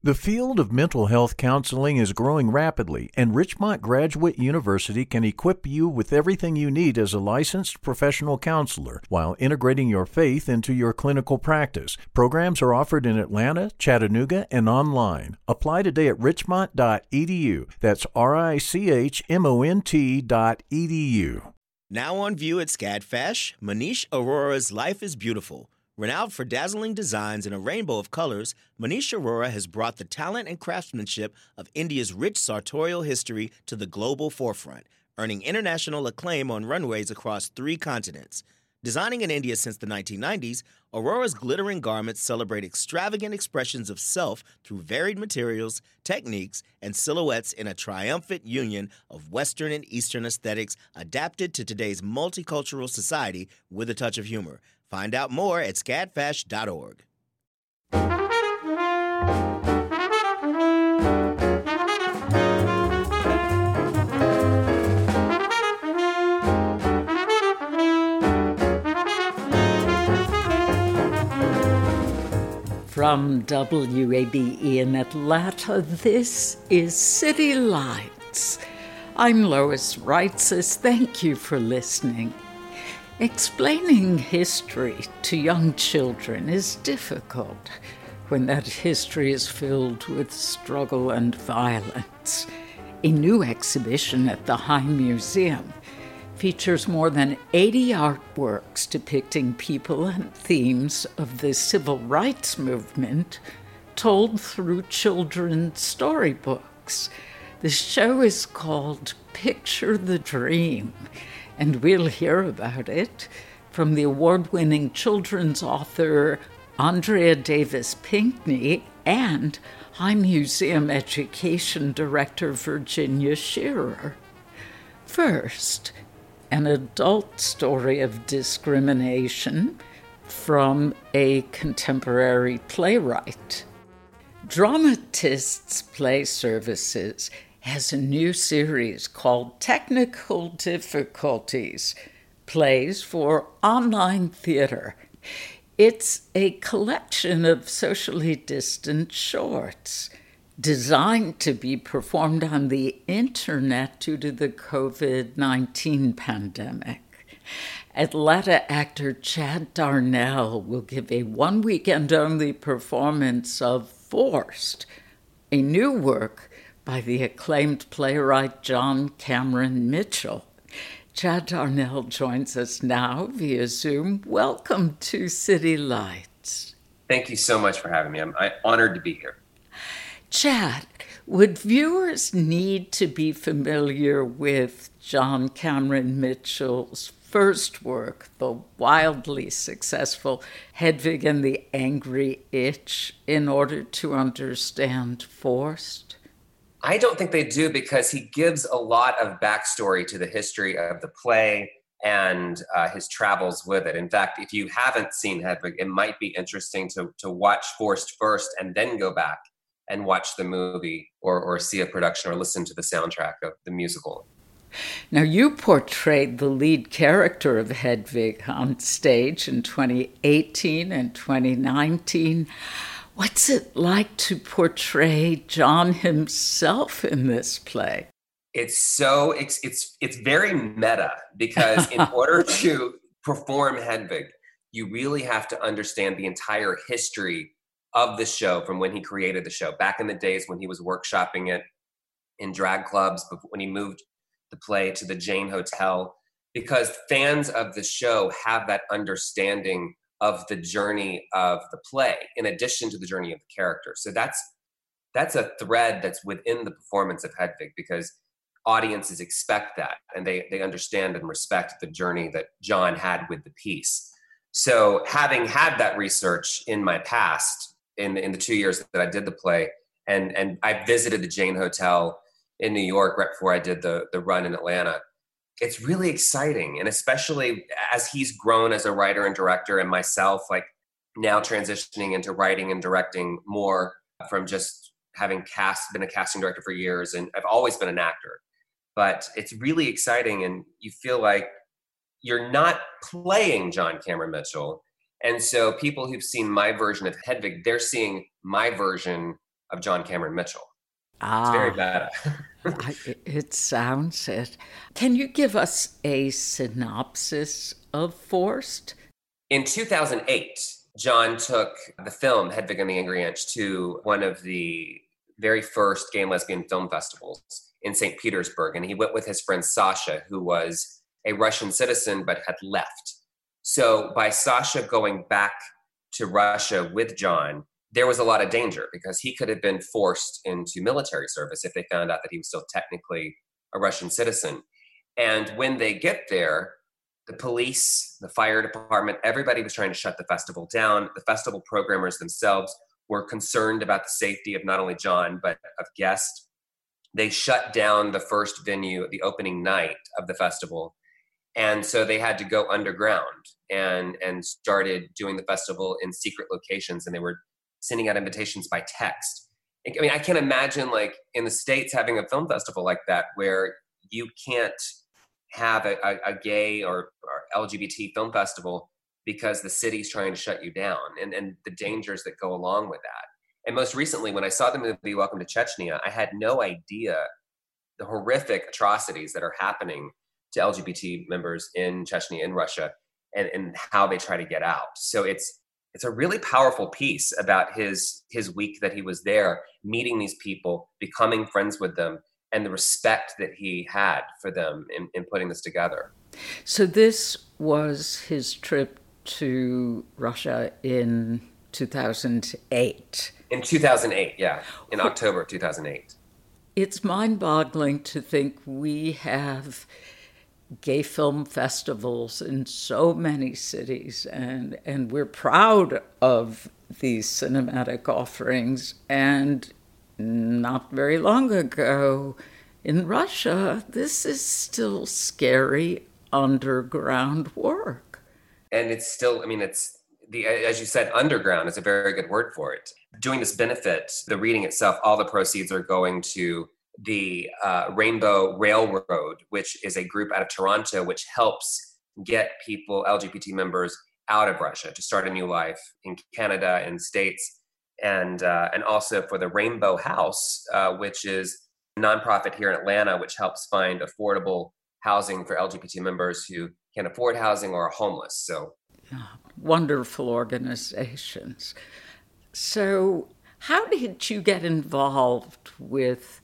The field of mental health counseling is growing rapidly, and Richmont Graduate University can equip you with everything you need as a licensed professional counselor while integrating your faith into your clinical practice. Programs are offered in Atlanta, Chattanooga, and online. Apply today at richmont.edu. That's richmont.edu. Now on view at SCADFesh, Manish Arora's Life is Beautiful. Renowned for dazzling designs in a rainbow of colors, Manish Arora has brought the talent and craftsmanship of India's rich sartorial history to the global forefront, earning international acclaim on runways across 3 continents. Designing in India since the 1990s, Aurora's glittering garments celebrate extravagant expressions of self through varied materials, techniques, and silhouettes in a triumphant union of Western and Eastern aesthetics adapted to today's multicultural society with a touch of humor. Find out more at scadfash.org. From WABE in Atlanta, this is City Lights. I'm Lois Reitzes. Thank you for listening. Explaining history to young children is difficult when that history is filled with struggle and violence. A new exhibition at the High Museum features more than 80 artworks depicting people and themes of the civil rights movement told through children's storybooks. The show is called Picture the Dream, and we'll hear about it from the award-winning children's author Andrea Davis Pinkney and High Museum Education Director Virginia Shearer. First, an adult story of discrimination from a contemporary playwright. Dramatists Play Services has a new series called Technical Difficulties, Plays for Online Theater. It's a collection of socially distant shorts designed to be performed on the internet due to the COVID-19 pandemic. Atlanta actor Chad Darnell will give a one-weekend-only performance of Forced, a new work by the acclaimed playwright John Cameron Mitchell. Chad Darnell joins us now via Zoom. Welcome to City Lights. Thank you so much for having me. I'm honored to be here. Chad, would viewers need to be familiar with John Cameron Mitchell's first work, the wildly successful Hedwig and the Angry Itch, in order to understand Forced? I don't think they do, because he gives a lot of backstory to the history of the play and his travels with it. In fact, if you haven't seen Hedwig, it might be interesting to watch Forced first and then go back and watch the movie or see a production or listen to the soundtrack of the musical. Now, you portrayed the lead character of Hedwig on stage in 2018 and 2019. What's it like to portray John himself in this play? It's very meta, because in order to perform Hedwig, you really have to understand the entire history of the show from when he created the show, back in the days when he was workshopping it in drag clubs, when he moved the play to the Jane Hotel, because fans of the show have that understanding of the journey of the play, in addition to the journey of the character. So that's a thread that's within the performance of Hedwig, because audiences expect that, and they understand and respect the journey that John had with the piece. So having had that research in my past, in the 2 years that I did the play, and I visited the Jane Hotel in New York right before I did the run in Atlanta, it's really exciting. And especially as he's grown as a writer and director, and myself, like, now transitioning into writing and directing more, from just having been a casting director for years, and I've always been an actor. But it's really exciting, and you feel like you're not playing John Cameron Mitchell. And so people who've seen my version of Hedwig, they're seeing my version of John Cameron Mitchell. It's very Ah, meta. it sounds it. Can you give us a synopsis of Forced? In 2008, John took the film Hedwig and the Angry Inch to one of the very first gay and lesbian film festivals in St. Petersburg. And he went with his friend Sasha, who was a Russian citizen but had left. So by Sasha going back to Russia with John, there was a lot of danger because he could have been forced into military service if they found out that he was still technically a Russian citizen. And when they get there, the police, the fire department, everybody was trying to shut the festival down. The festival programmers themselves were concerned about the safety of not only John, but of guests. They shut down the first venue, the opening night of the festival. And so they had to go underground and started doing the festival in secret locations. And they were sending out invitations by text. I mean, I can't imagine like in the States having a film festival like that where you can't have a gay or LGBT film festival because the city's trying to shut you down and the dangers that go along with that. And most recently, when I saw the movie Welcome to Chechnya, I had no idea the horrific atrocities that are happening to LGBT members in Chechnya, in Russia, and how they try to get out. So it's a really powerful piece about his week that he was there, meeting these people, becoming friends with them, and the respect that he had for them in putting this together. So this was his trip to Russia in 2008. In 2008, yeah, in October of 2008. It's mind-boggling to think we have gay film festivals in so many cities, and we're proud of these cinematic offerings. And not very long ago in Russia, this is still scary underground work. And it's still, I mean, it's as you said, underground is a very good word for it. Doing this benefit, the reading itself, all the proceeds are going to the Rainbow Railroad, which is a group out of Toronto, which helps get people, LGBT members, out of Russia to start a new life in Canada and States. And also for the Rainbow House, which is a nonprofit here in Atlanta, which helps find affordable housing for LGBT members who can't afford housing or are homeless. So wonderful organizations. So how did you get involved with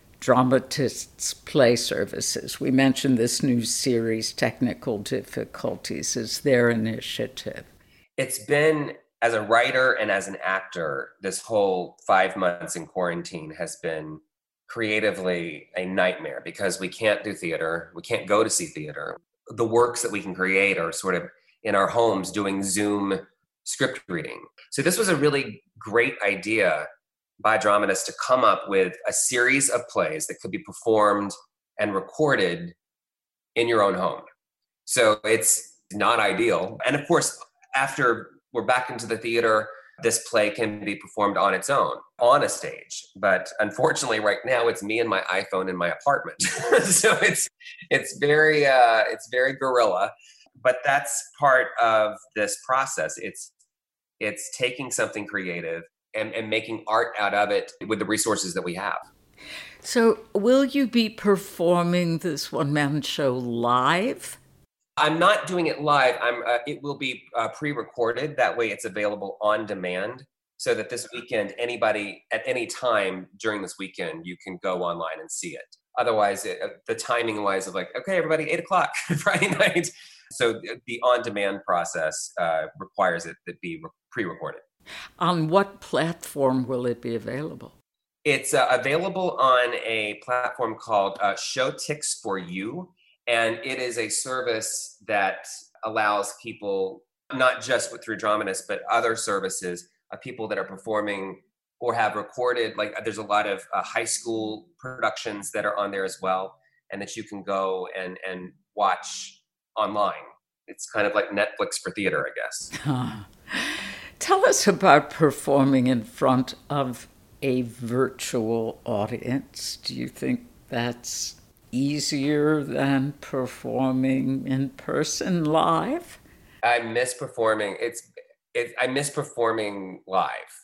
Dramatists Play Services? We mentioned this new series, Technical Difficulties, is their initiative. It's been, as a writer and as an actor, this whole 5 months in quarantine has been creatively a nightmare because we can't do theater. We can't go to see theater. The works that we can create are sort of in our homes doing Zoom script reading. So this was a really great idea by dramatists to come up with a series of plays that could be performed and recorded in your own home. So it's not ideal. And of course, after we're back into the theater, this play can be performed on its own, on a stage. But unfortunately, right now, it's me and my iPhone in my apartment. So it's very guerrilla. But that's part of this process. It's taking something creative and making art out of it with the resources that we have. So will you be performing this one-man show live? I'm not doing it live. It will be pre-recorded. That way it's available on demand so that this weekend, anybody at any time during this weekend, you can go online and see it. Otherwise, the timing wise of like, okay, everybody, 8:00 Friday night. So the on-demand process requires it to be pre-recorded. On what platform will it be available? It's available on a platform called Showtix4You, and it is a service that allows people, not just through Dramatists, but other services of people that are performing or have recorded. Like there's a lot of high school productions that are on there as well, and that you can go and watch online. It's kind of like Netflix for theater, I guess. Tell us about performing in front of a virtual audience. Do you think that's easier than performing in person live? I miss performing. I miss performing live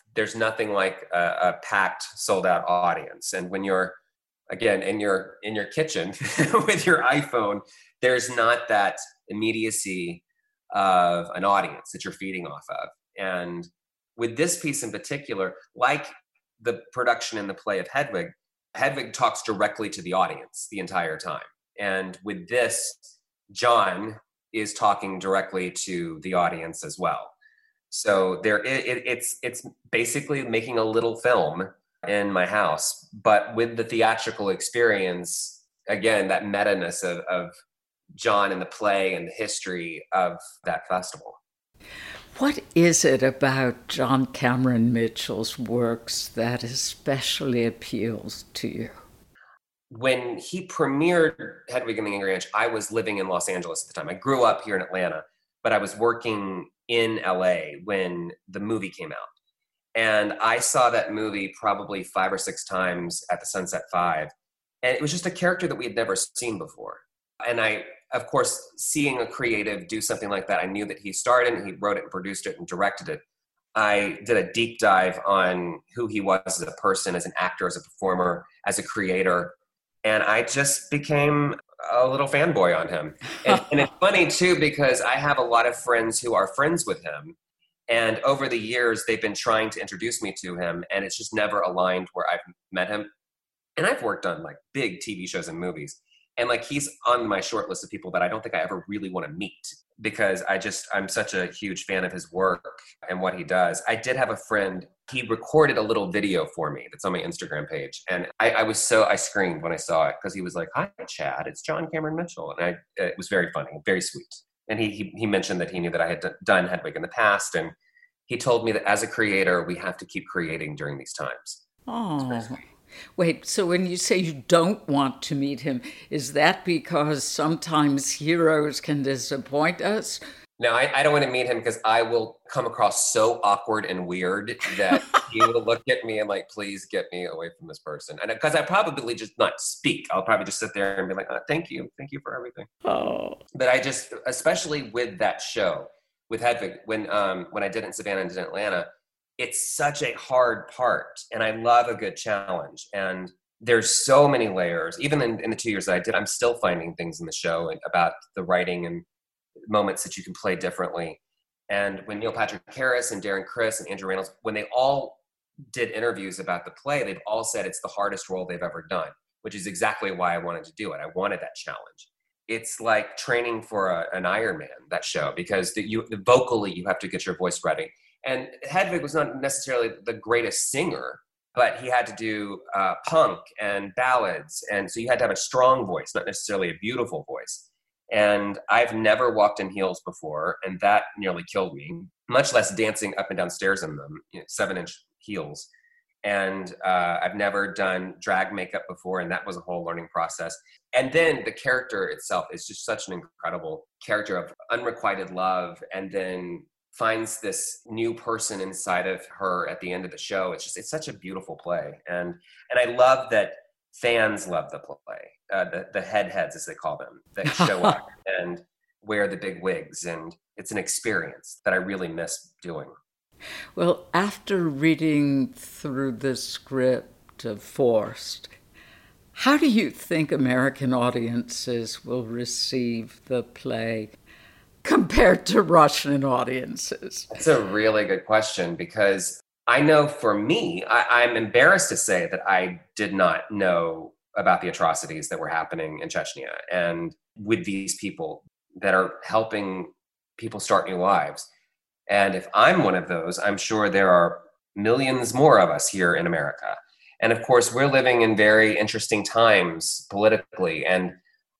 there's nothing like a packed, sold out audience. And when you're, again, in your kitchen with your iPhone, there's not that immediacy of an audience that you're feeding off of. And with this piece in particular, like the production in the play of Hedwig, Hedwig talks directly to the audience the entire time. And with this, John is talking directly to the audience as well. So it's basically making a little film in my house, but with the theatrical experience, again, that meta-ness of John and the play and the history of that festival. What is it about John Cameron Mitchell's works that especially appeals to you? When he premiered Hedwig and the Angry Inch, I was living in Los Angeles at the time. I grew up here in Atlanta, but I was working in LA when the movie came out. And I saw that movie probably 5 or 6 times at the Sunset 5. And it was just a character that we had never seen before. And I, of course, seeing a creative do something like that, I knew that he starred it, and he wrote it and produced it and directed it. I did a deep dive on who he was as a person, as an actor, as a performer, as a creator. And I just became a little fanboy on him. And it's funny, too, because I have a lot of friends who are friends with him. And over the years, they've been trying to introduce me to him, and it's just never aligned where I've met him. And I've worked on like big TV shows and movies. And like he's on my short list of people that I don't think I ever really want to meet, because I'm such a huge fan of his work and what he does. I did have a friend, he recorded a little video for me that's on my Instagram page. And I screamed when I saw it, because he was like, "Hi, Chad, it's John Cameron Mitchell." And it was very funny, very sweet. And he mentioned that he knew that I had done Hedwig in the past. And he told me that as a creator, we have to keep creating during these times. Oh, wait, so when you say you don't want to meet him, is that because sometimes heroes can disappoint us? No, I don't want to meet him, because I will come across so awkward and weird that he will look at me and like, "Please get me away from this person." And because I probably just not speak, I'll probably just sit there and be like, thank you for everything." Oh, but I just, especially with that show, with Hedwig, when I did it in Savannah and did it in Atlanta, it's such a hard part, and I love a good challenge. And there's so many layers. Even in the 2 years that I did, I'm still finding things in the show and about the writing and moments that you can play differently. And when Neil Patrick Harris and Darren Criss and Andrew Reynolds, when they all did interviews about the play, they've all said it's the hardest role they've ever done, which is exactly why I wanted to do it. I wanted that challenge. It's like training for an Ironman, that show, because vocally you have to get your voice ready. And Hedwig was not necessarily the greatest singer, but he had to do punk and ballads. And so you had to have a strong voice, not necessarily a beautiful voice. And I've never walked in heels before, and that nearly killed me, much less dancing up and down stairs in them, 7-inch heels. And I've never done drag makeup before, and that was a whole learning process. And then the character itself is just such an incredible character of unrequited love, and then finds this new person inside of her at the end of the show. It's such a beautiful play. And I love that fans love the play, the heads, as they call them, that show up and wear the big wigs. And it's an experience that I really miss doing. Well, after reading through the script of Forced, how do you think American audiences will receive the play compared to Russian audiences? That's a really good question, because I know for me, I'm embarrassed to say that I did not know about the atrocities that were happening in Chechnya, and with these people that are helping people start new lives. And if I'm one of those, I'm sure there are millions more of us here in America. And of course, we're living in very interesting times politically. And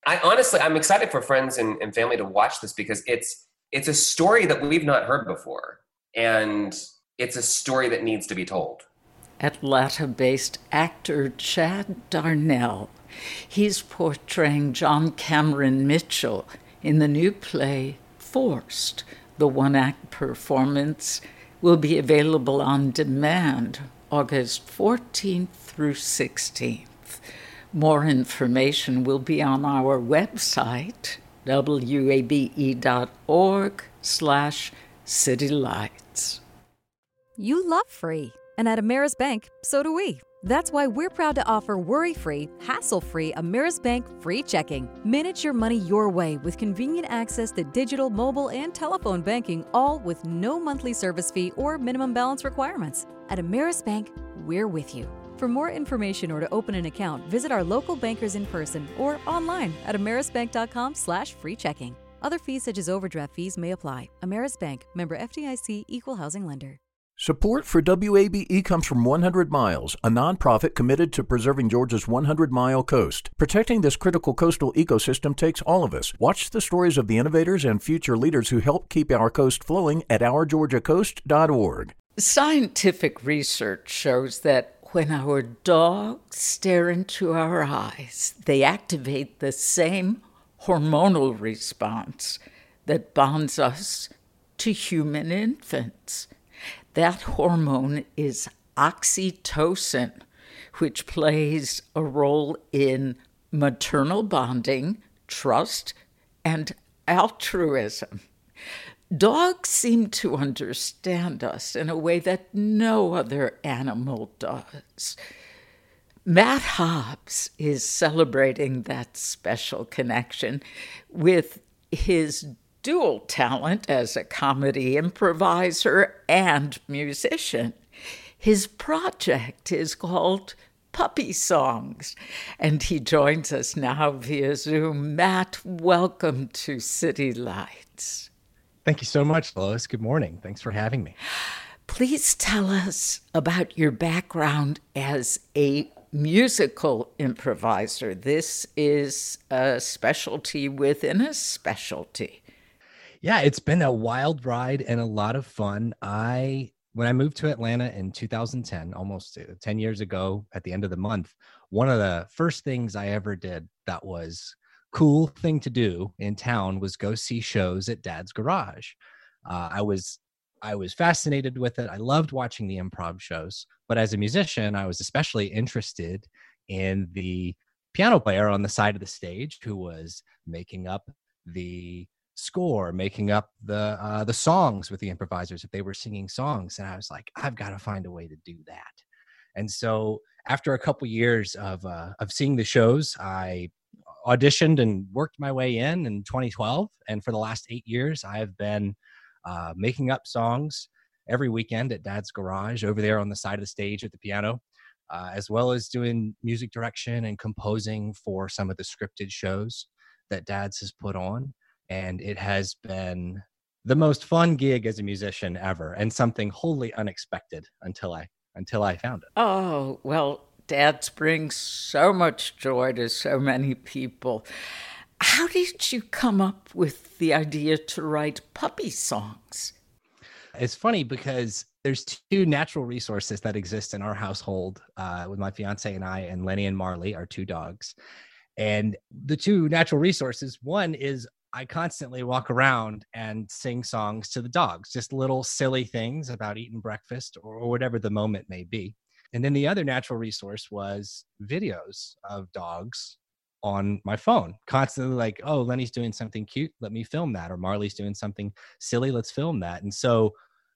I'm excited for friends and family to watch this, because it's a story that we've not heard before. And it's a story that needs to be told. Atlanta-based actor Chad Darnell. He's portraying John Cameron Mitchell in the new play Forced. The one-act performance will be available on demand August 14th through 16th. More information will be on our website, wabe.org/citylights. You love free. And at Ameris Bank, so do we. That's why we're proud to offer worry-free, hassle-free Ameris Bank free checking. Manage your money your way with convenient access to digital, mobile, and telephone banking, all with no monthly service fee or minimum balance requirements. At Ameris Bank, we're with you. For more information or to open an account, visit our local bankers in person or online at amerisbank.com/free checking. Other fees such as overdraft fees may apply. Ameris Bank, member FDIC, equal housing lender. Support for WABE comes from 100 Miles, a nonprofit committed to preserving Georgia's 100-mile coast. Protecting this critical coastal ecosystem takes all of us. Watch the stories of the innovators and future leaders who help keep our coast flowing at OurGeorgiaCoast.org. Scientific research shows that when our dogs stare into our eyes, they activate the same hormonal response that bonds us to human infants. That hormone is oxytocin, which plays a role in maternal bonding, trust, and altruism. Dogs seem to understand us in a way that no other animal does. Matt Hobbs is celebrating that special connection with his dual talent as a comedy improviser and musician. His project is called Puppy Songs, and he joins us now via Zoom. Matt, welcome to City Lights. Thank you so much, Lois. Good morning. Thanks for having me. Please tell us about your background as a musical improviser. This is a specialty within a specialty. Yeah, it's been a wild ride and a lot of fun. When I moved to Atlanta in 2010, almost 10 years ago at the end of the month, one of the first things I ever did that was cool thing to do in town was go see shows at Dad's Garage. I was fascinated with it. I loved watching the improv shows, but as a musician, I was especially interested in the piano player on the side of the stage who was making up the score, making up the songs with the improvisers if they were singing songs. And I was like, I've got to find a way to do that. And so after a couple years of seeing the shows, I auditioned and worked my way in 2012. And for the last 8 years, I have been making up songs every weekend at Dad's Garage over there on the side of the stage at the piano, as well as doing music direction and composing for some of the scripted shows that Dad's has put on. And it has been the most fun gig as a musician ever, and something wholly unexpected until I found it. Oh, well, Dad's brings so much joy to so many people. How did you come up with the idea to write puppy songs? It's funny because there's two natural resources that exist in our household with my fiance and I, and Lenny and Marley, our two dogs. And the two natural resources, one is I constantly walk around and sing songs to the dogs, just little silly things about eating breakfast or whatever the moment may be. And then the other natural resource was videos of dogs on my phone, constantly like, oh, Lenny's doing something cute, let me film that. Or Marley's doing something silly, let's film that. And so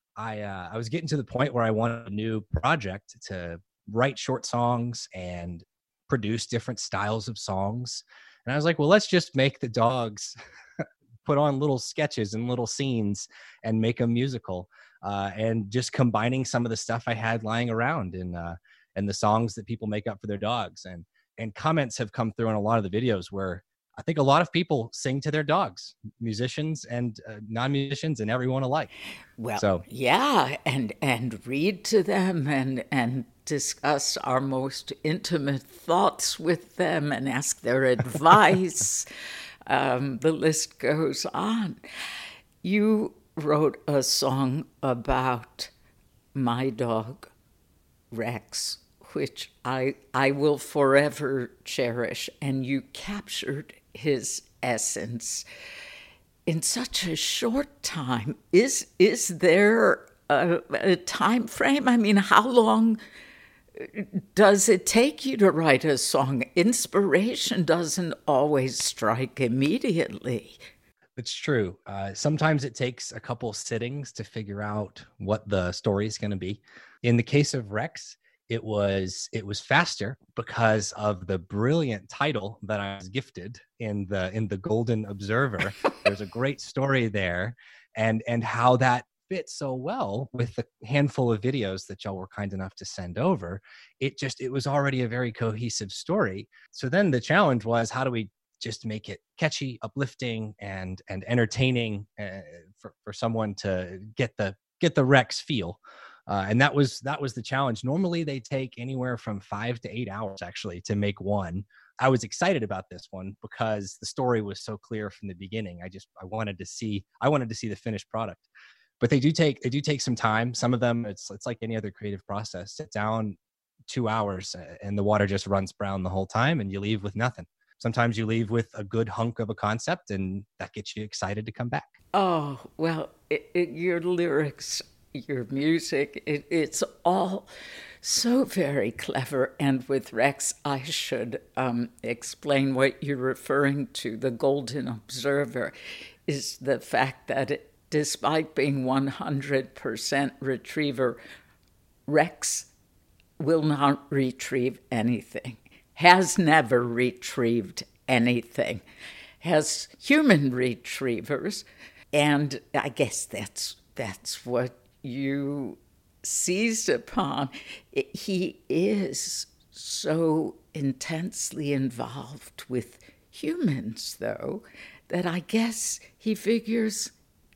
I was getting to the point where I wanted a new project to write short songs and produce different styles of songs. And I was like, well, let's just make the dogs put on little sketches and little scenes and make a musical, and just combining some of the stuff I had lying around and the songs that people make up for their dogs. And comments have come through on a lot of the videos where I think a lot of people sing to their dogs, musicians and non-musicians and everyone alike. Well, so, yeah, and read to them and discuss our most intimate thoughts with them and ask their advice. The list goes on. You wrote a song about my dog, Rex, which I will forever cherish, and you captured his essence in such a short time. Is there a time frame? I mean, how long does it take you to write a song? Inspiration doesn't always strike immediately. It's true. Sometimes it takes a couple sittings to figure out what the story is going to be. In the case of Rex, it was faster because of the brilliant title that I was gifted in the Golden Observer. There's a great story there, and how that fits so well with the handful of videos that y'all were kind enough to send over. It was already a very cohesive story. So then the challenge was, how do we just make it catchy, uplifting, and entertaining for someone to get the Rex feel. And that was the challenge. Normally they take anywhere from 5 to 8 hours actually to make one. I was excited about this one because the story was so clear from the beginning. I wanted to see the finished product. But they do take some time. Some of them, it's like any other creative process. Sit down 2 hours and the water just runs brown the whole time and you leave with nothing. Sometimes you leave with a good hunk of a concept and that gets you excited to come back. Oh, well, your lyrics, your music, it's all so very clever. And with Rex, I should explain what you're referring to. The Golden Observer is the fact that despite being 100% retriever, Rex will not retrieve anything, has never retrieved anything, has human retrievers. And I guess that's what you seized upon. He is so intensely involved with humans, though, that I guess he figures,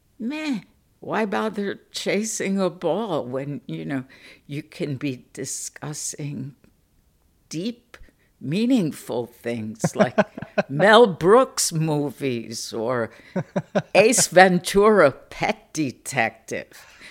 why bother chasing a ball when, you can be discussing deep, meaningful things like Mel Brooks movies or Ace Ventura, Pet Detective.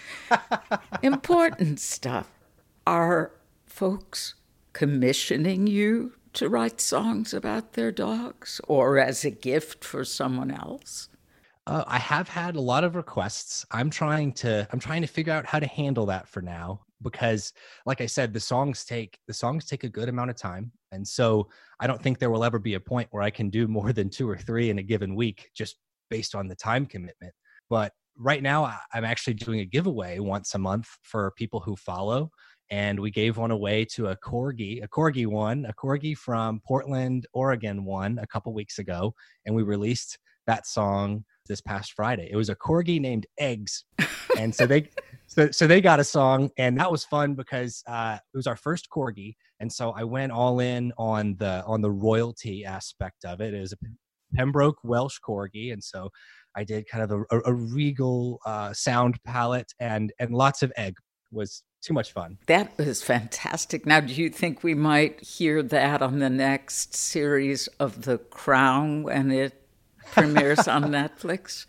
Important stuff. Are folks commissioning you to write songs about their dogs or as a gift for someone else? I have had a lot of requests. I'm trying to figure out how to handle that for now because, like I said, the songs take a good amount of time, and so I don't think there will ever be a point where I can do more than 2 or 3 in a given week, just based on the time commitment. But right now, I'm actually doing a giveaway once a month for people who follow, and we gave one away to a corgi from Portland, Oregon won a couple weeks ago, and we released that song this past Friday. It was a corgi named Eggs, and so they got a song, and that was fun because it was our first corgi, and so I went all in on the royalty aspect of it. It was a Pembroke Welsh corgi, and so I did kind of a regal sound palette, and lots of egg. Was too much fun. That was fantastic. Now, do you think we might hear that on the next series of The Crown when it premieres on Netflix?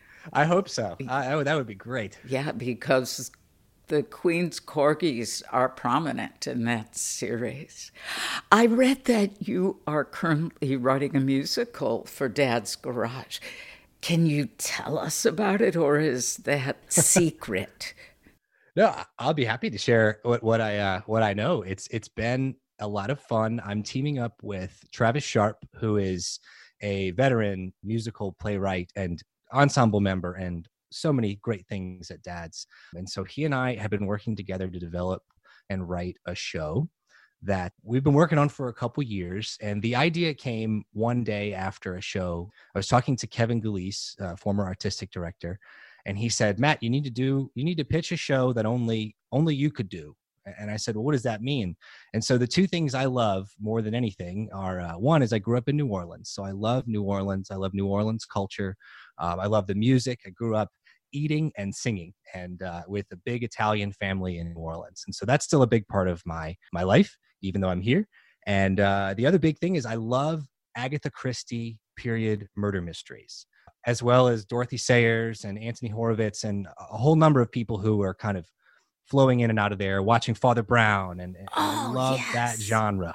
I hope so. That would be great. Yeah, because the Queen's corgis are prominent in that series. I read that you are currently writing a musical for Dad's Garage. Can you tell us about it, or is that secret? No, I'll be happy to share what I know. It's been a lot of fun. I'm teaming up with Travis Sharp, who is a veteran musical playwright and ensemble member and so many great things at Dad's. And so he and I have been working together to develop and write a show that we've been working on for a couple years. And the idea came one day after a show. I was talking to Kevin Gulise, former artistic director, and he said, "Matt, you need to pitch a show that only you could do." And I said, "Well, what does that mean?" And so the two things I love more than anything are, one is I grew up in New Orleans. So I love New Orleans. I love New Orleans culture. I love the music. I grew up eating and singing and with a big Italian family in New Orleans. And so that's still a big part of my life, even though I'm here. And the other big thing is I love Agatha Christie period murder mysteries, as well as Dorothy Sayers and Anthony Horowitz and a whole number of people who are kind of flowing in and out of there, watching Father Brown, and I love that genre.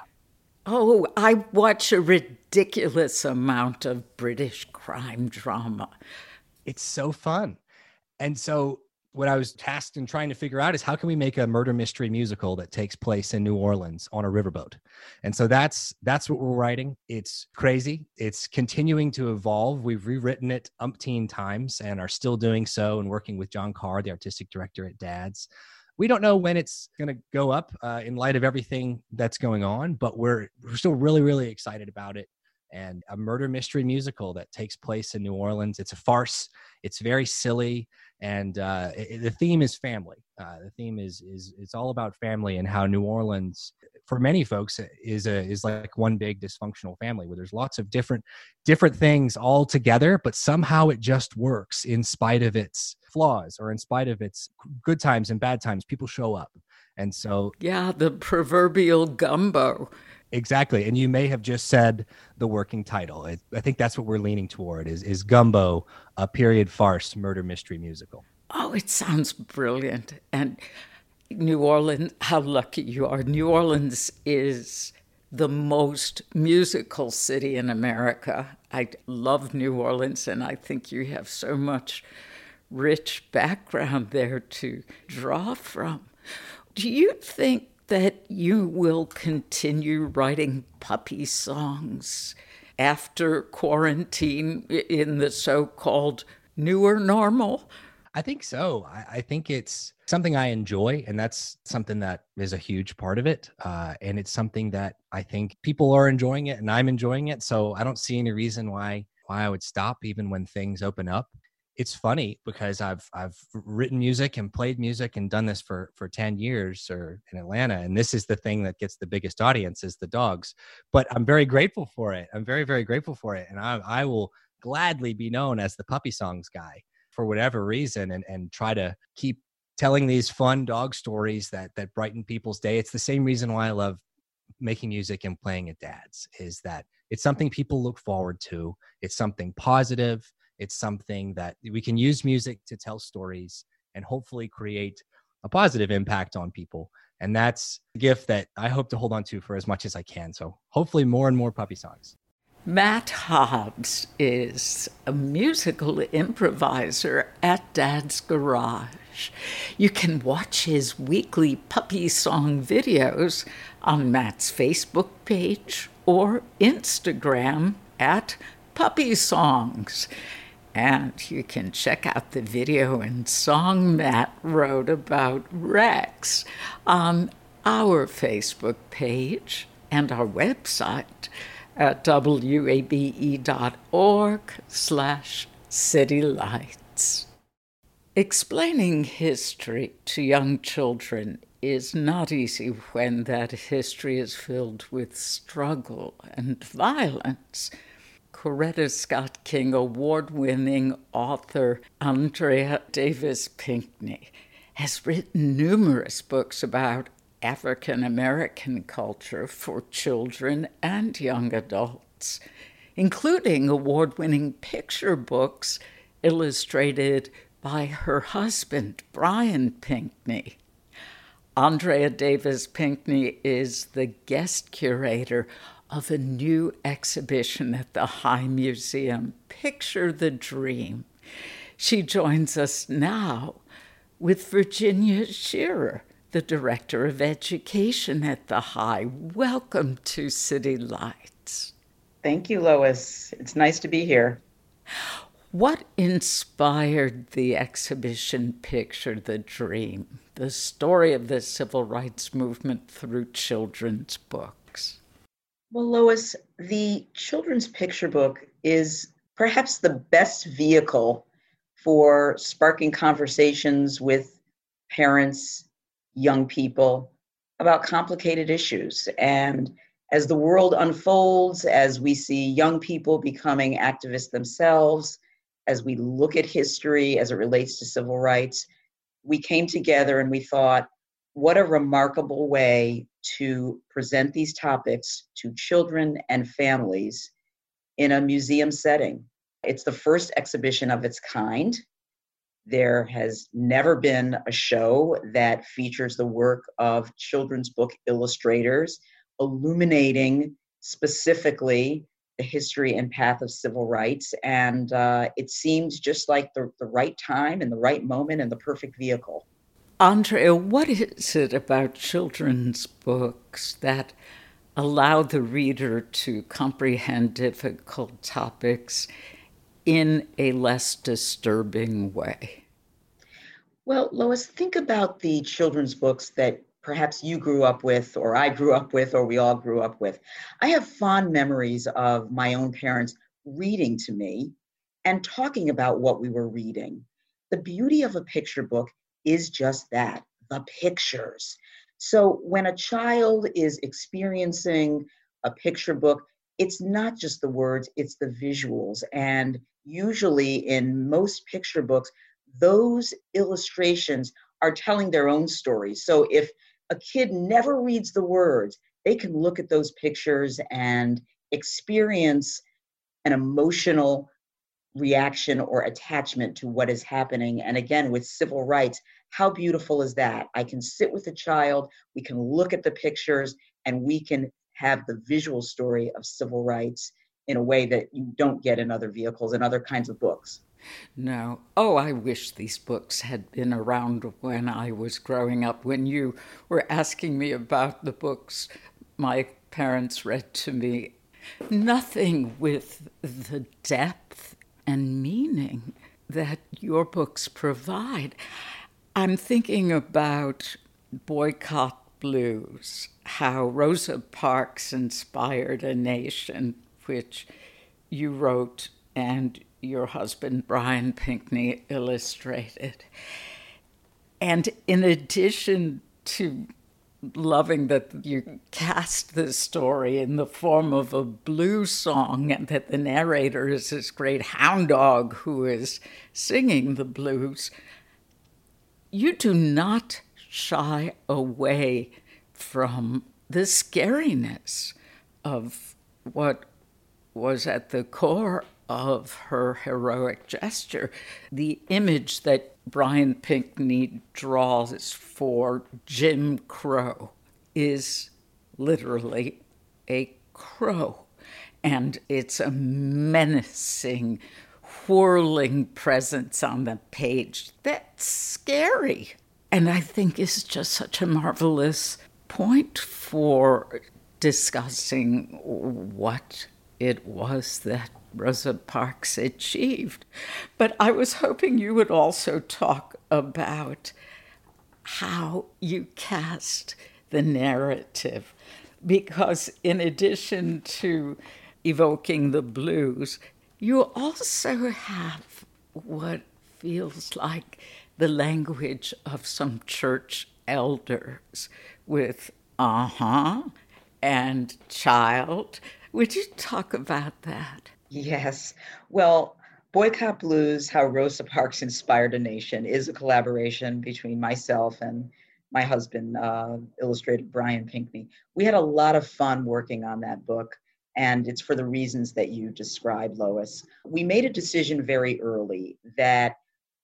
Oh, I watch a ridiculous amount of British crime drama. It's so fun. And so what I was tasked in trying to figure out is how can we make a murder mystery musical that takes place in New Orleans on a riverboat? And so that's what we're writing. It's crazy. It's continuing to evolve. We've rewritten it umpteen times and are still doing so and working with John Carr, the artistic director at Dad's. We don't know when it's going to go up in light of everything that's going on, but we're still really, really excited about it. And a murder mystery musical that takes place in New Orleans. It's a farce. It's very silly. And the theme is family. The theme is it's all about family and how New Orleans, for many folks, is like one big dysfunctional family where there's lots of different things all together, but somehow it just works in spite of its flaws or in spite of its good times and bad times. People show up. And so, yeah, the proverbial gumbo. Exactly. And you may have just said the working title. I think that's what we're leaning toward is Gumbo, a period farce murder mystery musical. Oh, it sounds brilliant. And New Orleans, how lucky you are. New Orleans is the most musical city in America. I love New Orleans, and I think you have so much rich background there to draw from. Do you think that you will continue writing puppy songs after quarantine in the so-called newer normal? I think so. I think it's something I enjoy, and that's something that is a huge part of it. And it's something that I think people are enjoying it, and I'm enjoying it. So I don't see any reason why I would stop even when things open up. It's funny because I've written music and played music and done this for 10 years or in Atlanta. And this is the thing that gets the biggest audience is the dogs. But I'm very grateful for it. I'm very, very grateful for it. And I will gladly be known as the puppy songs guy for whatever reason and try to keep telling these fun dog stories that brighten people's day. It's the same reason why I love making music and playing at Dad's is that it's something people look forward to. It's something positive. It's something that we can use music to tell stories and hopefully create a positive impact on people. And that's a gift that I hope to hold on to for as much as I can. So hopefully more and more puppy songs. Matt Hobbs is a musical improviser at Dad's Garage. You can watch his weekly puppy song videos on Matt's Facebook page or Instagram at Puppy Songs. And you can check out the video and song Matt wrote about Rex on our Facebook page and our website at wabe.org/citylights. Explaining history to young children is not easy when that history is filled with struggle and violence. Coretta Scott King award-winning author Andrea Davis Pinkney has written numerous books about African American culture for children and young adults, including award-winning picture books illustrated by her husband, Brian Pinkney. Andrea Davis Pinkney is the guest curator of a new exhibition at the High Museum, Picture the Dream. She joins us now with Virginia Shearer, the Director of Education at the High. Welcome to City Lights. Thank you, Lois. It's nice to be here. What inspired the exhibition Picture the Dream, the story of the civil rights movement through children's books? Well, Lois, the children's picture book is perhaps the best vehicle for sparking conversations with parents, young people about complicated issues. And as the world unfolds, as we see young people becoming activists themselves, as we look at history as it relates to civil rights, we came together and we thought, what a remarkable way to present these topics to children and families in a museum setting. It's the first exhibition of its kind. There has never been a show that features the work of children's book illustrators illuminating specifically the history and path of civil rights. And it seems just like the right time and the right moment and the perfect vehicle. Andrea, what is it about children's books that allow the reader to comprehend difficult topics in a less disturbing way? Well, Lois, think about the children's books that perhaps you grew up with, or I grew up with, or we all grew up with. I have fond memories of my own parents reading to me and talking about what we were reading. The beauty of a picture book is just that, the pictures. So when a child is experiencing a picture book, it's not just the words, it's the visuals. And usually in most picture books, those illustrations are telling their own stories. So if a kid never reads the words, they can look at those pictures and experience an emotional reaction or attachment to what is happening. And again, with civil rights, how beautiful is that? I can sit with a child, we can look at the pictures, and we can have the visual story of civil rights in a way that you don't get in other vehicles and other kinds of books. No. Oh, I wish these books had been around when I was growing up. When you were asking me about the books my parents read to me, nothing with the depth and meaning that your books provide. I'm thinking about Boycott Blues, how Rosa Parks inspired a nation, which you wrote and your husband, Brian Pinckney, illustrated. And in addition to loving that you cast the story in the form of a blues song and that the narrator is this great hound dog who is singing the blues, you do not shy away from the scariness of what was at the core of her heroic gesture. The image that Brian Pinckney draws for Jim Crow is literally a crow. And it's a menacing, whirling presence on the page that's scary. And I think is just such a marvelous point for discussing what it was that Rosa Parks achieved. But I was hoping you would also talk about how you cast the narrative, because in addition to evoking the blues, you also have what feels like the language of some church elders with and child. Would you talk about that? Yes. Well, Boycott Blues, How Rosa Parks Inspired a Nation is a collaboration between myself and my husband, illustrator Brian Pinckney. We had a lot of fun working on that book, and it's for the reasons that you described, Lois. We made a decision very early that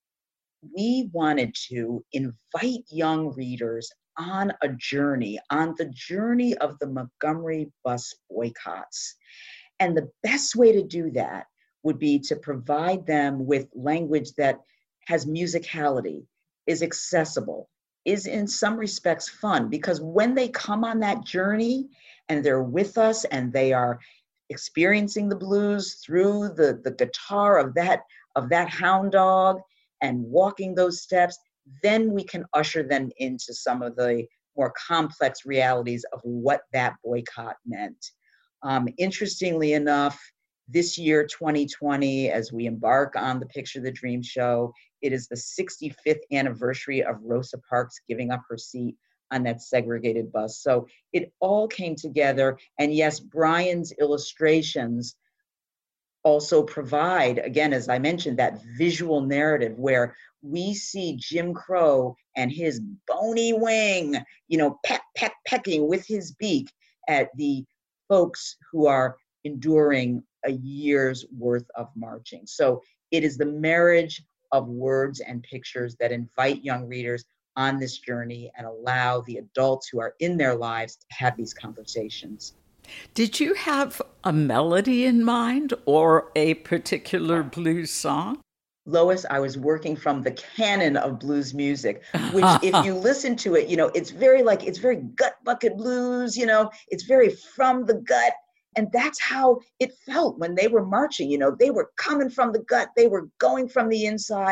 we wanted to invite young readers on a journey, on the journey of the Montgomery bus boycotts. And the best way to do that would be to provide them with language that has musicality, is accessible, is in some respects fun, because when they come on that journey and they're with us and they are experiencing the blues through the guitar of that hound dog and walking those steps, then we can usher them into some of the more complex realities of what that boycott meant. Interestingly enough, this year, 2020, as we embark on the Picture the Dream show, it is the 65th anniversary of Rosa Parks giving up her seat on that segregated bus. So it all came together. And yes, Brian's illustrations also provide, again, as I mentioned, that visual narrative where we see Jim Crow and his bony wing, pecking with his beak at the folks who are enduring a year's worth of marching. So it is the marriage of words and pictures that invite young readers on this journey and allow the adults who are in their lives to have these conversations. Did you have a melody in mind or a particular blues song? Lois, I was working from the canon of blues music, which if you listen to it, it's very gut bucket blues, it's very from the gut. And that's how it felt when they were marching. They were coming from the gut. They were going from the inside.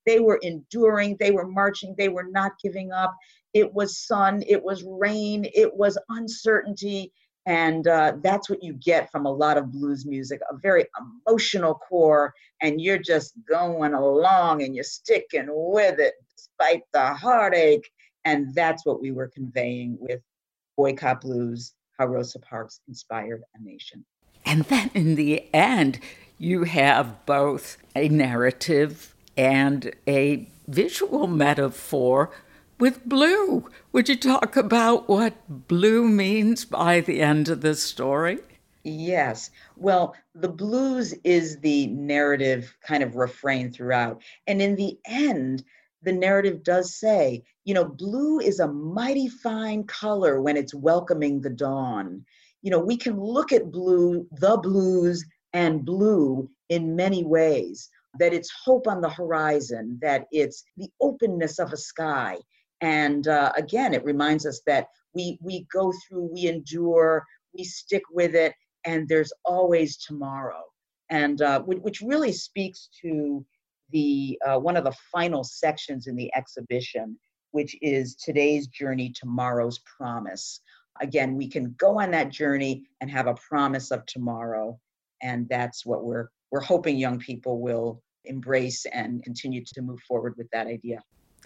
They were enduring, they were marching, they were not giving up. It was sun, it was rain, it was uncertainty. And that's what you get from a lot of blues music, a very emotional core, and you're just going along and you're sticking with it despite the heartache. And that's what we were conveying with Boycott Blues, how Rosa Parks inspired a nation. And then in the end, you have both a narrative and a visual metaphor with blue. Would you talk about what blue means by the end of the story? Yes. Well, the blues is the narrative kind of refrain throughout. And in the end, the narrative does say, blue is a mighty fine color when it's welcoming the dawn. We can look at blue, the blues, and blue in many ways, that it's hope on the horizon, that it's the openness of a sky. And again, it reminds us that we go through, we endure, we stick with it, and there's always tomorrow. And which really speaks to the one of the final sections in the exhibition, which is today's journey, tomorrow's promise. Again, we can go on that journey and have a promise of tomorrow. And that's what we're hoping young people will embrace and continue to move forward with that idea.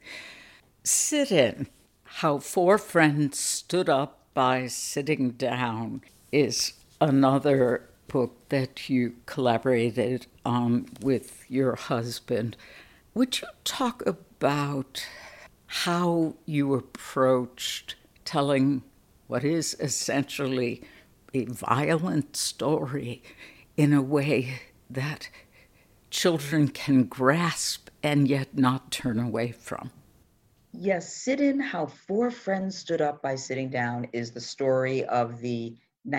Sit In, How Four Friends Stood Up by Sitting Down, is another book that you collaborated on with your husband. Would you talk about how you approached telling what is essentially a violent story in a way that children can grasp and yet not turn away from? Yes, Sit In, How Four Friends Stood Up by Sitting Down is the story of the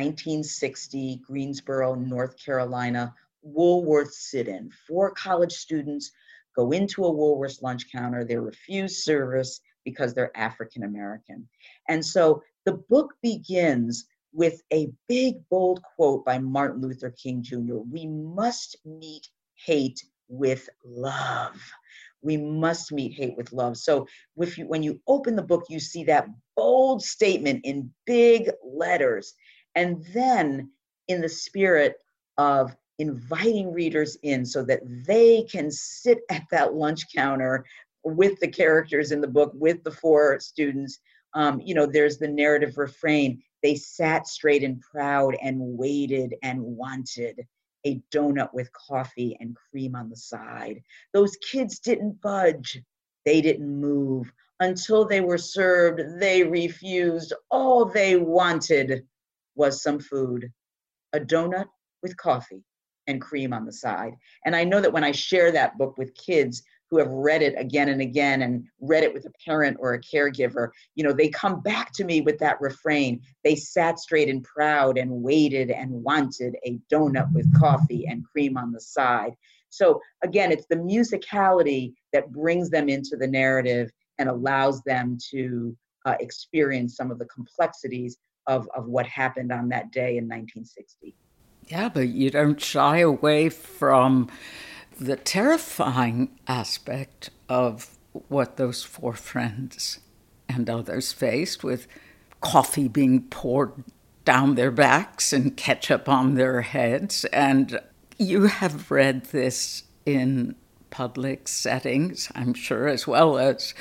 1960 Greensboro, North Carolina Woolworth sit-in. 4 college students go into a Woolworth's lunch counter. They're refused service because they're African American. And so the book begins with a big, bold quote by Martin Luther King Jr. We must meet hate with love. We must meet hate with love. So when you open the book, you see that bold statement in big letters. And then in the spirit of inviting readers in so that they can sit at that lunch counter with the characters in the book, with the 4 students, there's the narrative refrain. They sat straight and proud and waited and wanted a donut with coffee and cream on the side. Those kids didn't budge. They didn't move. Until they were served, they refused. All they wanted was some food, a donut with coffee and cream on the side. And I know that when I share that book with kids who have read it again and again and read it with a parent or a caregiver, they come back to me with that refrain. They sat straight and proud and waited and wanted a donut with coffee and cream on the side. So again, it's the musicality that brings them into the narrative and allows them to experience some of the complexities of what happened on that day in 1960. Yeah, but you don't shy away from the terrifying aspect of what those 4 friends and others faced, with coffee being poured down their backs and ketchup on their heads. And you have read this in public settings, I'm sure, as well as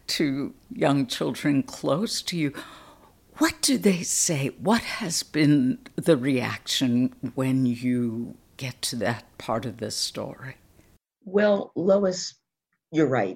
to young children close to you. What do they say? What has been the reaction when you get to that part of this story? Well, Lois, you're right.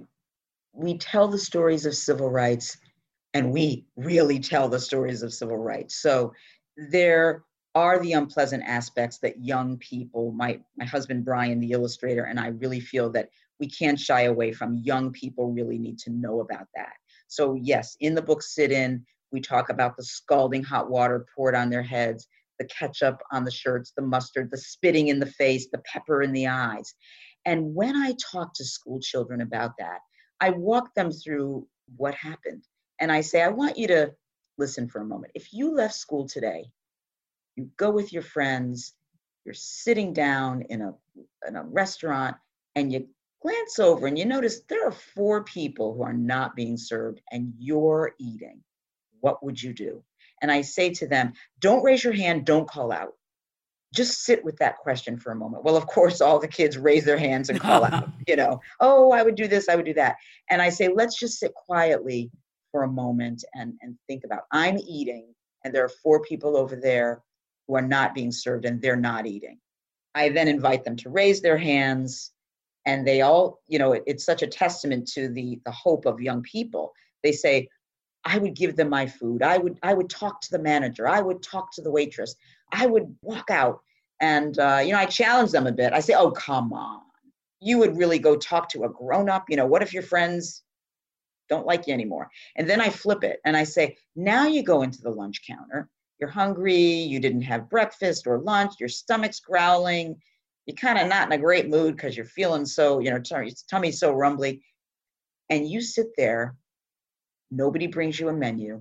We tell the stories of civil rights, and we really tell the stories of civil rights. So there are the unpleasant aspects that young people, my husband Brian, the illustrator, and I really feel that we can't shy away from. Young people really need to know about that. So yes, in the book Sit In, we talk about the scalding hot water poured on their heads, the ketchup on the shirts, the mustard, the spitting in the face, the pepper in the eyes. And when I talk to school children about that, I walk them through what happened. And I say, I want you to listen for a moment. If you left school today, you go with your friends, you're sitting down in a restaurant, and you glance over and you notice there are 4 people who are not being served and you're eating. What would you do? And I say to them, don't raise your hand, don't call out. Just sit with that question for a moment. Well, of course, all the kids raise their hands and call out, oh, I would do this, I would do that. And I say, let's just sit quietly for a moment and think about, I'm eating, and there are 4 people over there who are not being served and they're not eating. I then invite them to raise their hands, and they all, it's such a testament to the hope of young people. They say, I would give them my food. I would talk to the manager. I would talk to the waitress. I would walk out and, I challenge them a bit. I say, oh, come on. You would really go talk to a grown-up? What if your friends don't like you anymore? And then I flip it and I say, now you go into the lunch counter. You're hungry. You didn't have breakfast or lunch. Your stomach's growling. You're kind of not in a great mood because you're feeling so, tummy's so rumbly. And you sit there. Nobody brings you a menu.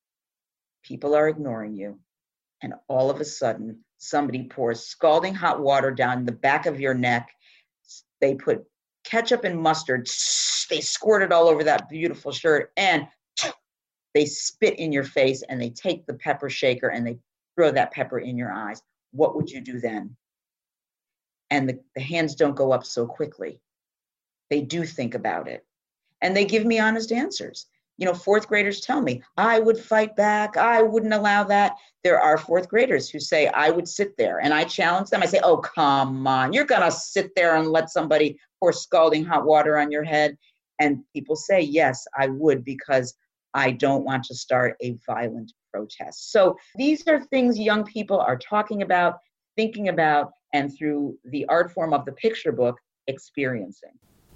People are ignoring you. And all of a sudden, somebody pours scalding hot water down the back of your neck. They put ketchup and mustard. They squirt it all over that beautiful shirt. And they spit in your face, and they take the pepper shaker and they throw that pepper in your eyes. What would you do then? And the hands don't go up so quickly. They do think about it. And they give me honest answers. 4th graders tell me, I would fight back. I wouldn't allow that. There are 4th graders who say, I would sit there. And I challenge them. I say, oh, come on. You're going to sit there and let somebody pour scalding hot water on your head? And people say, yes, I would, because I don't want to start a violent protest. So these are things young people are talking about, thinking about, and through the art form of the picture book, experiencing.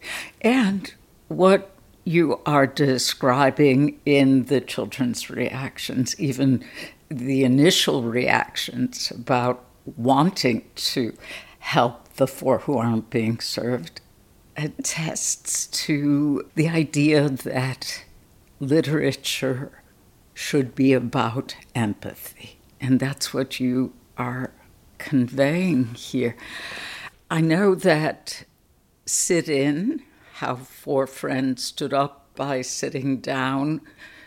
And what you are describing in the children's reactions, even the initial reactions about wanting to help the 4 who aren't being served, attests to the idea that literature should be about empathy. And that's what you are conveying here. I know that Sit In, How 4 Friends Stood Up by Sitting Down,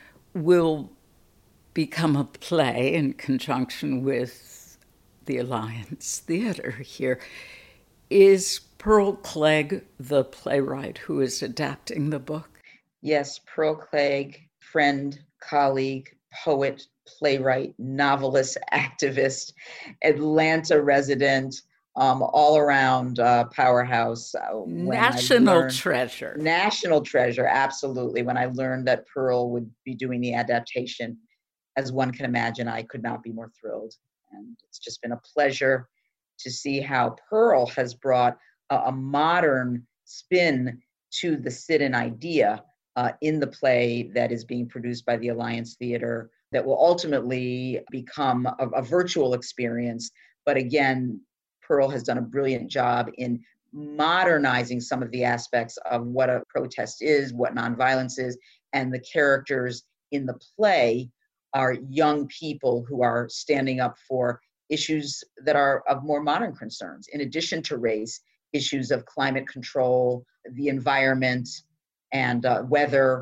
will become a play in conjunction with the Alliance Theater here. Is Pearl Clegg the playwright who is adapting the book? Yes, Pearl Clegg, friend, colleague, poet, playwright, novelist, activist, Atlanta resident, all around powerhouse. National treasure. National treasure, absolutely. When I learned that Pearl would be doing the adaptation, as one can imagine, I could not be more thrilled. And it's just been a pleasure to see how Pearl has brought a modern spin to the sit-in idea in the play that is being produced by the Alliance Theater, that will ultimately become a virtual experience. But again, Pearl has done a brilliant job in modernizing some of the aspects of what a protest is, what nonviolence is, and the characters in the play are young people who are standing up for issues that are of more modern concerns, in addition to race, issues of climate control, the environment, and weather.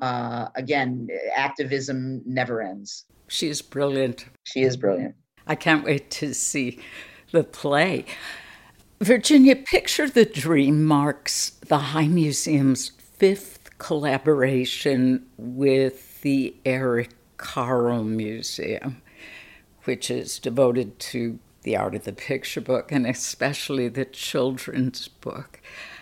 Again, activism never ends. She is brilliant. She is brilliant. I can't wait to see the play. Virginia, Picture the Dream marks the High Museum's 5th collaboration with the Eric Carle Museum, which is devoted to the art of the picture book and especially the children's book.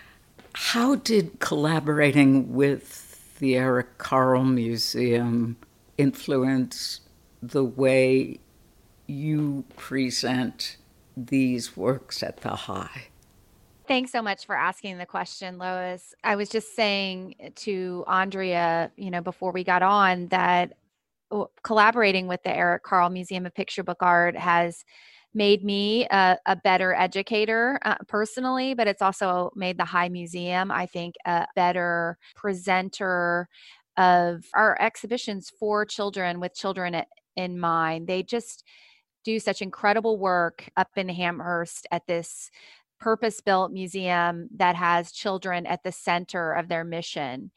How did collaborating with the Eric Carle Museum influence the way you present these works at the High? Thanks so much for asking the question, Lois. I was just saying to Andrea, before we got on, that collaborating with the Eric Carle Museum of Picture Book Art has made me a better educator personally, but it's also made the High Museum, I think, a better presenter of our exhibitions for children, with children in mind. They just do such incredible work up in Amherst at this purpose-built museum that has children at the center of their mission.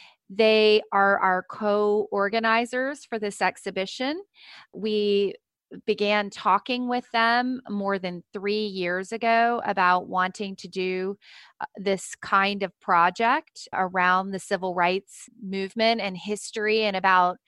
They are our co-organizers for this exhibition. We began talking with them more than 3 years ago about wanting to do this kind of project around the civil rights movement and history and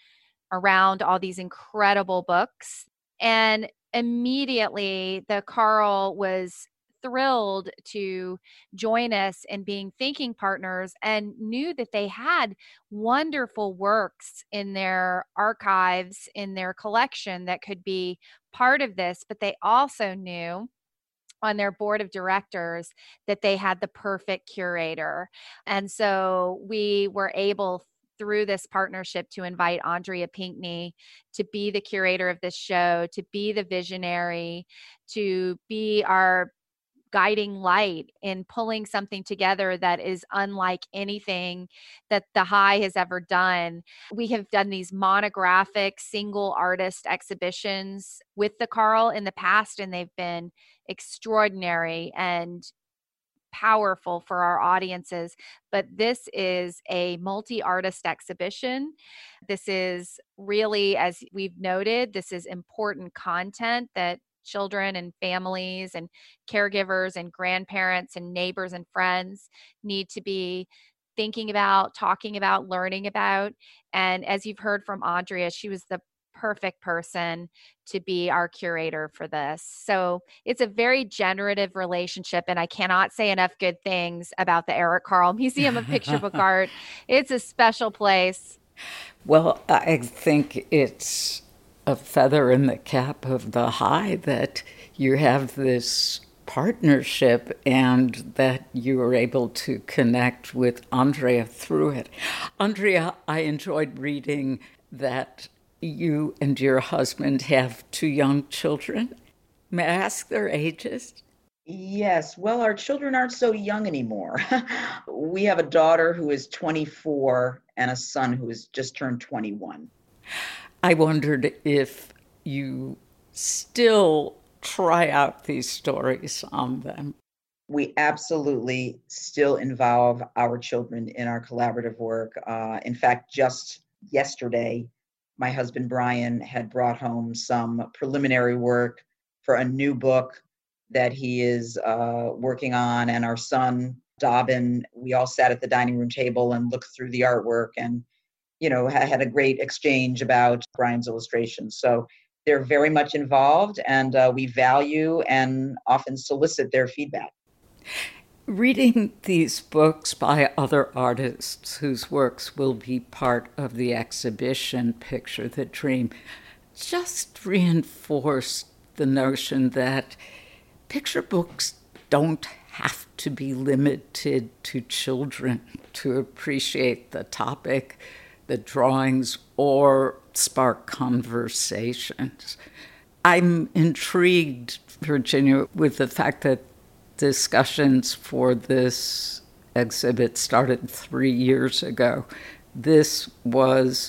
around all these incredible books. And immediately the Carl was thrilled to join us in being thinking partners and knew that they had wonderful works in their archives, in their collection that could be part of this, but they also knew on their board of directors that they had the perfect curator. And so we were able through this partnership to invite Andrea Pinkney to be the curator of this show, to be the visionary, to be our guiding light in pulling something together that is unlike anything that the High has ever done. We have done these monographic single artist exhibitions with the Carl in the past, and they've been extraordinary and powerful for our audiences. But this is a multi-artist exhibition. This is really, as we've noted, this is important content that children and families and caregivers and grandparents and neighbors and friends need to be thinking about, talking about, learning about. And as you've heard from Andrea, she was the perfect person to be our curator for this. So it's a very generative relationship, and I cannot say enough good things about the Eric Carle Museum of Picture Book Art. It's a special place. Well, I think it's a feather in the cap of the High that you have this partnership and that you were able to connect with Andrea through it. Andrea, I enjoyed reading that you and your husband have 2 young children. May I ask their ages? Yes. Well, our children aren't so young anymore. We have a daughter who is 24 and a son who has just turned 21. I wondered if you still try out these stories on them. We absolutely still involve our children in our collaborative work. In fact, just yesterday, my husband Brian had brought home some preliminary work for a new book that he is working on. And our son, Dobbin, we all sat at the dining room table and looked through the artwork and had a great exchange about Brian's illustrations. So they're very much involved, and we value and often solicit their feedback. Reading these books by other artists whose works will be part of the exhibition, Picture the Dream, just reinforced the notion that picture books don't have to be limited to children to appreciate the topic, the drawings, or spark conversations. I'm intrigued, Virginia, with the fact that discussions for this exhibit started 3 years ago. This was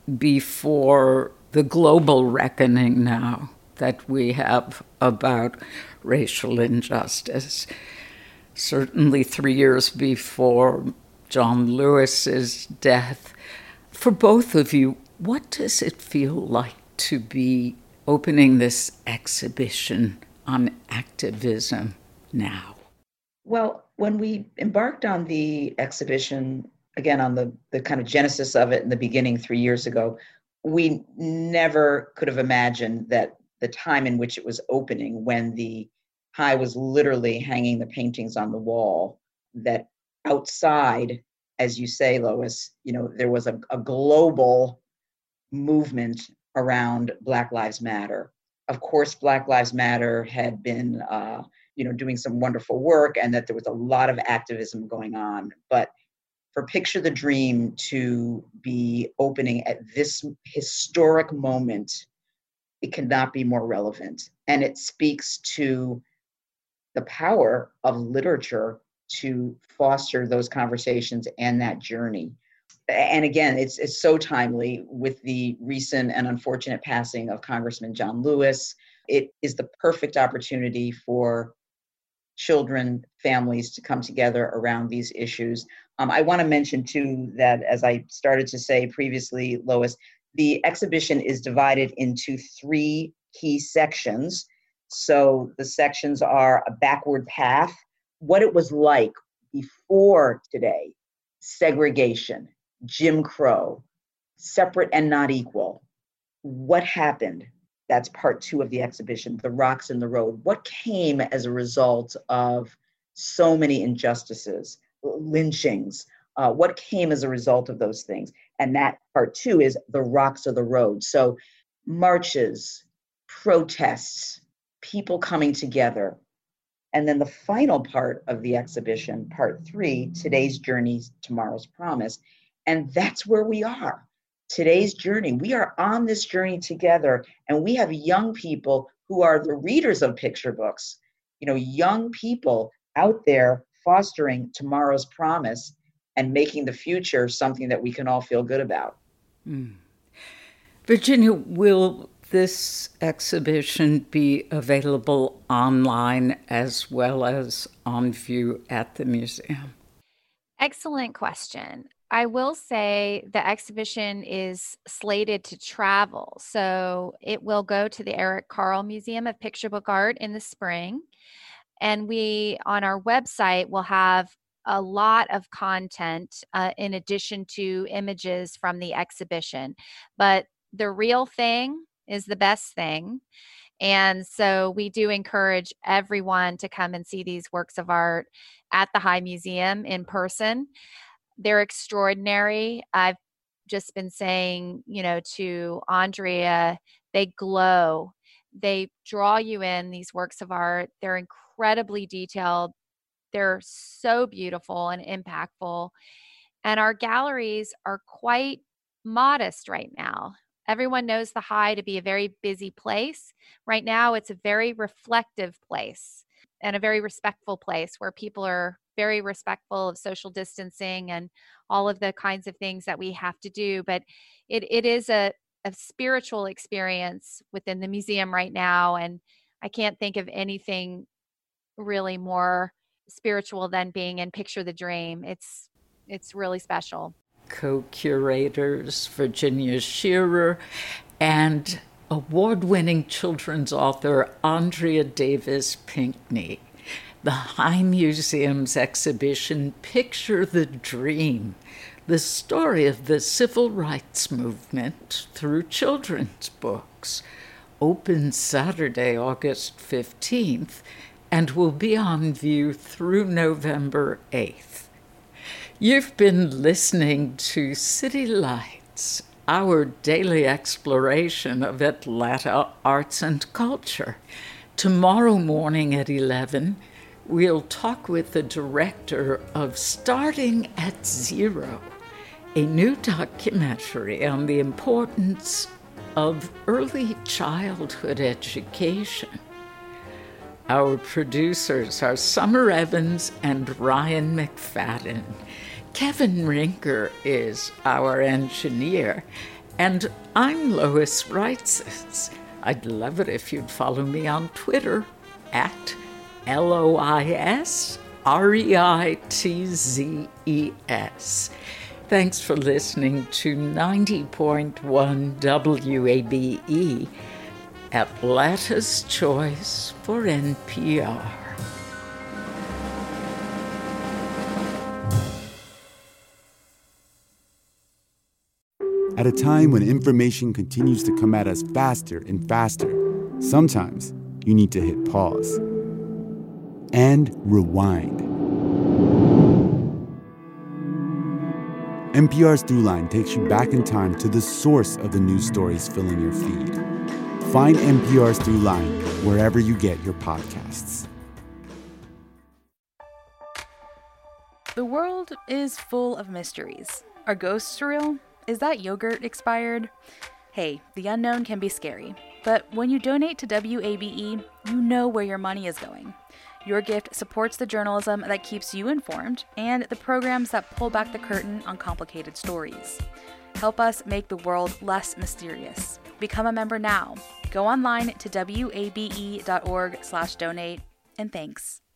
before the global reckoning now that we have about racial injustice. Certainly 3 years before John Lewis's death. For both of you, what does it feel like to be opening this exhibition on activism now? Well, when we embarked on the exhibition, again, on the kind of genesis of it in the beginning 3 years ago, we never could have imagined that the time in which it was opening, when the High was literally hanging the paintings on the wall, that outside, as you say, Lois, there was a global movement around Black Lives Matter. Of course, Black Lives Matter had been, doing some wonderful work, and that there was a lot of activism going on. But for Picture the Dream to be opening at this historic moment, it cannot be more relevant. And it speaks to the power of literature to foster those conversations and that journey. And again, it's so timely with the recent and unfortunate passing of Congressman John Lewis. It is the perfect opportunity for children, families to come together around these issues. I want to mention too that, as I started to say previously, Lois, the exhibition is divided into 3 key sections. So the sections are a backward path, what it was like before today, segregation, Jim Crow, separate and not equal. What happened? That's part 2 of the exhibition, The Rocks in the Road. What came as a result of so many injustices, lynchings? What came as a result of those things? And that part 2 is The Rocks of the Road. So marches, protests, people coming together. And then the final part of the exhibition, part 3, Today's Journey, Tomorrow's Promise. And that's where we are. Today's journey. We are on this journey together, and we have young people who are the readers of picture books, young people out there fostering tomorrow's promise and making the future something that we can all feel good about. Virginia, will this exhibition be available online as well as on view at the museum? Excellent question. I will say the exhibition is slated to travel. So it will go to the Eric Carle Museum of Picture Book Art in the spring. And we, on our website, will have a lot of content in addition to images from the exhibition. But the real thing is the best thing. And so we do encourage everyone to come and see these works of art at the High Museum in person. They're extraordinary. I've just been saying, to Andrea, they glow. They draw you in, these works of art. They're incredibly detailed. They're so beautiful and impactful. And our galleries are quite modest right now. Everyone knows the High to be a very busy place. Right now, it's a very reflective place and a very respectful place where people are very respectful of social distancing and all of the kinds of things that we have to do. But it is a spiritual experience within the museum right now. And I can't think of anything really more spiritual than being in Picture the Dream. It's really special. Co-curators Virginia Shearer and award-winning children's author Andrea Davis Pinkney. The High Museum's exhibition, Picture the Dream, the story of the civil rights movement through children's books, opens Saturday, August 15th, and will be on view through November 8th. You've been listening to City Lights, our daily exploration of Atlanta arts and culture. Tomorrow morning at 11, we'll talk with the director of Starting at Zero, a new documentary on the importance of early childhood education. Our producers are Summer Evans and Ryan McFadden. Kevin Rinker is our engineer, and I'm Lois Reitzes. I'd love it if you'd follow me on Twitter at LOISREITZES. Thanks for listening to 90.1 WABE, Atlanta's Choice for NPR. At a time when information continues to come at us faster and faster, sometimes you need to hit pause and rewind. NPR's Throughline takes you back in time to the source of the news stories filling your feed. Find NPR's Throughline wherever you get your podcasts. The world is full of mysteries. Are ghosts real? Is that yogurt expired? Hey, the unknown can be scary. But when you donate to WABE, you know where your money is going. Your gift supports the journalism that keeps you informed and the programs that pull back the curtain on complicated stories. Help us make the world less mysterious. Become a member now. Go online to wabe.org/donate, and thanks.